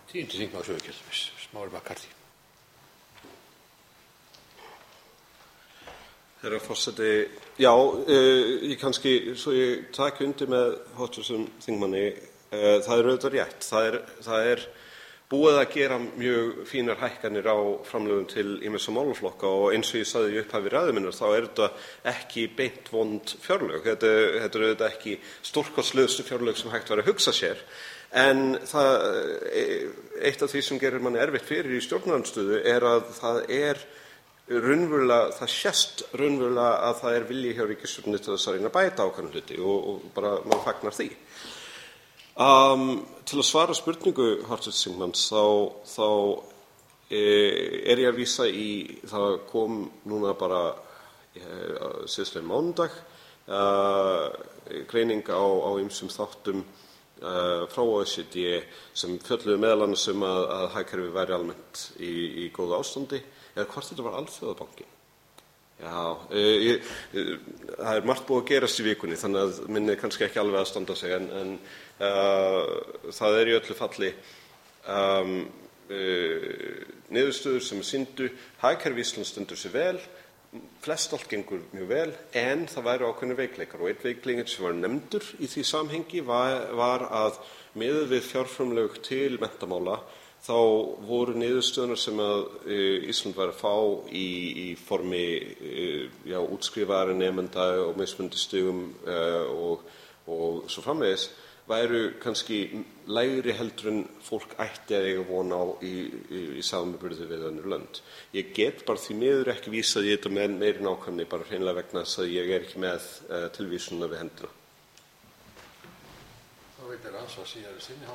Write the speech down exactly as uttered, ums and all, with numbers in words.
Tíundi þingmaður Suðurkjördæmis, Smári McCarthy. Herra forseti, já, uh, ég kannski, svo ég taki undir með háttvirtum þingmanni, uh, það er auðvitað rétt. Það er, það er búið að gera mjög fínar hækkanir á framlögum til ýmissa málaflokka og eins og ég sagði í upphafi ræðu minnar, þá er þetta ekki beint vond fjárlög. Þetta, þetta er auðvitað ekki stórkostlegustu fjárlög sem hægt væri að hugsa sér. En það, eitt af því sem gerir manni erfitt fyrir í stjórnarandstöðu er að það er raunverulega, það sést raunverulega að það er vilji hjá ríkisstjórninni til þess að reyna að bæta ákveðna hluti og, og bara mann fagnar því. Um, til að svara spurningu háttvirts þingmanns þá, þá e, er ég að vísa í, það kom núna bara e, síðastliðinn mánudag uh, greining á, á ýmsum þáttum Uh, frá O E C D sem fjölluðu meðal annars um að, að hagkerfið væri almennt í, í góðu ástandi, eða hvort þetta var Alþjóðabankinn. Já, uh, ég, uh, það er margt búið að gerast í vikunni, þannig að minni kannski ekki alveg að standa sig, en, en uh, það er í öllu falli um, uh, niðurstöður sem sýndu hagkerfið Íslands stendur sig vel, flest allt gengur mjög vel, en það væru ákveðnir veikleikar og einn veikleikinn sem var nefndur í því samhengi var, var að miðað við fjárframlög til menntamála þá voru niðurstöðunar sem að e, Ísland væri að fá í, í formi e, já, útskrifaðra nemenda og mismunandi stigum e, og, og svo framvegis væru kannski lægri heldur en fólk ætti að eiga von á í, í, í samanburði við önnur lönd. Ég get bara því miður ekki vísað í þetta með meiri nákvæmni, bara hreinlega vegna þess að ég er ekki með uh, tilvísunina við hendina. Þá veitir ansvar síðar í sinni